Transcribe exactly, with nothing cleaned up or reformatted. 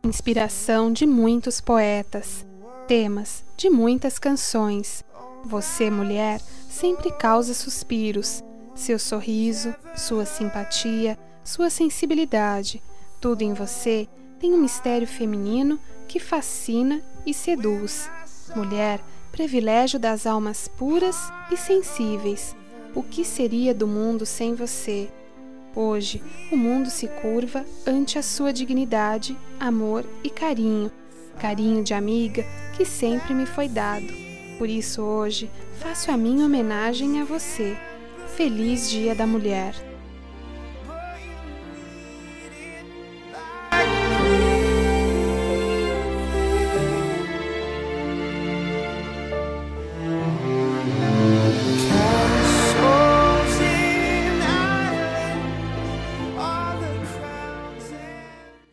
inspiração de muitos poetas, temas de muitas canções. Você, mulher, sempre causa suspiros. Seu sorriso, sua simpatia, sua sensibilidade, tudo em você tem um mistério feminino que fascina e seduz. Mulher, privilégio das almas puras e sensíveis. O que seria do mundo sem você? Hoje, o mundo se curva ante a sua dignidade, amor e carinho, carinho de amiga que sempre me foi dado. Por isso hoje, faço a minha homenagem a você. Feliz Dia da Mulher!